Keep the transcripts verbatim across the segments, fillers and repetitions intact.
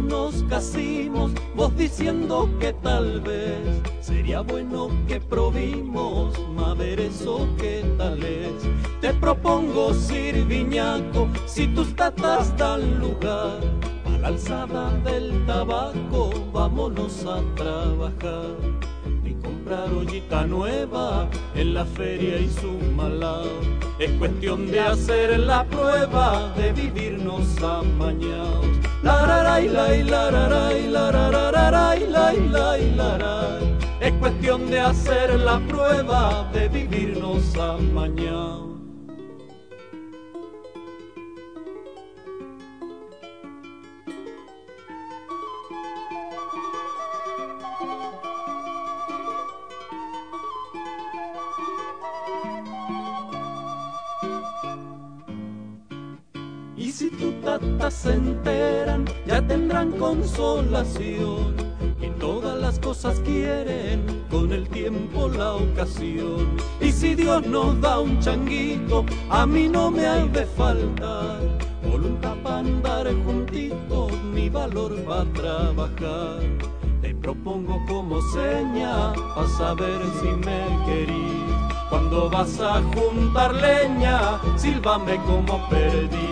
nos casimos, vos diciendo que tal vez sería bueno que probimos, ma ver eso que tal es. Te propongo, Sirviñaco, si tus tatas dan lugar a la alzada del tabaco, vámonos a trabajar y comprar ollita nueva en la feria y su malao. Es cuestión de hacer la prueba de vivirnos amañados. Lararay, lai, lararay, larararay, lai, lai, laray. Es cuestión de hacer la prueba de vivirnos amañados. Y si tus tatas se enteran, ya tendrán consolación. Y todas las cosas quieren con el tiempo la ocasión. Y si Dios nos da un changuito, a mí no me ha de faltar voluntad para andar juntitos, mi valor va a trabajar. Te propongo como seña pa' saber si me querís. Cuando vas a juntar leña, sílvame como perdí.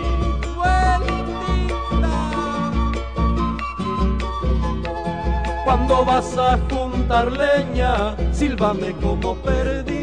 Cuando vas a juntar leña, sílvame como perdí.